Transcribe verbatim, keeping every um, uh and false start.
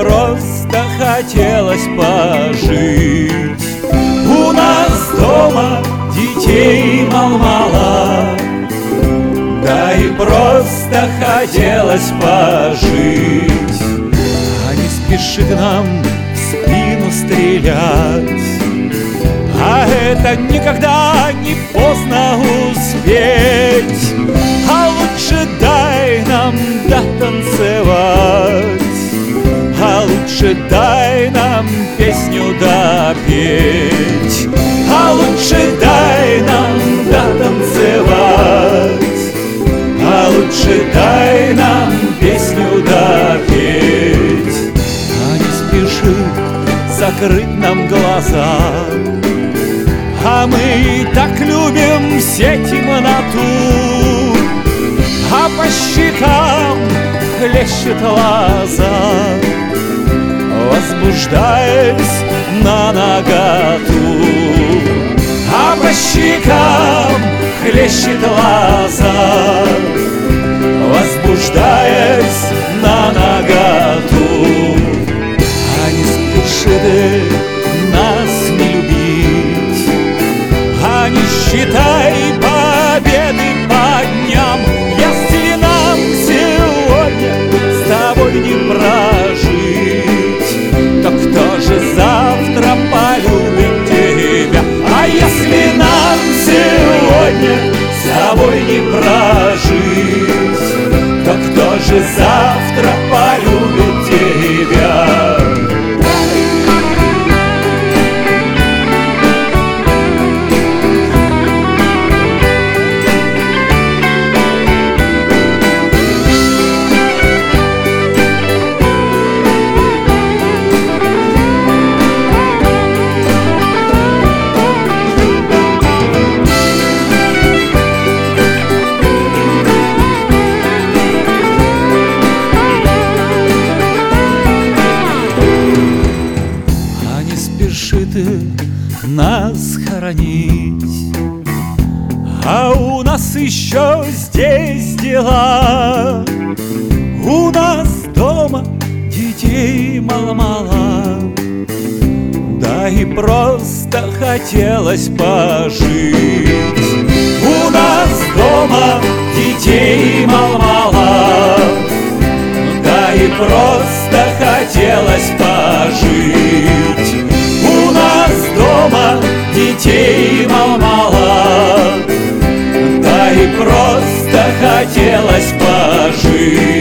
просто хотелось пожить. У нас дома детей мало-мало, да и просто хотелось пожить. А не спешит нам в спину стрелять, а это никогда не поздно успеть. А лучше дай нам дотанцевать, а лучше дай нам песню допеть, а лучше дай нам дотанцевать, а лучше дай нам песню допеть. А не спеши закрыть нам глаза, а мы и так любим все темноту, а по щекам хлещет лоза, возбуждаясь на наготу. А по щекам хлещет лоза, возбуждаясь на наготу. А не спеши ты нас не любить, а не считай победы по дням. Если нам сегодня с тобой не прожить, то кто же завтра полюбит тебя? А если нам сегодня с тобой не прожить, то кто же завтра полюбит тебя? Нас хоронить, а у нас еще здесь дела. У нас дома детей мало-мало, да и просто хотелось пожить. У нас дома детей мало-мало, да и просто хотелось пожить. У нас дома детей мало-мало, да и просто хотелось пожить.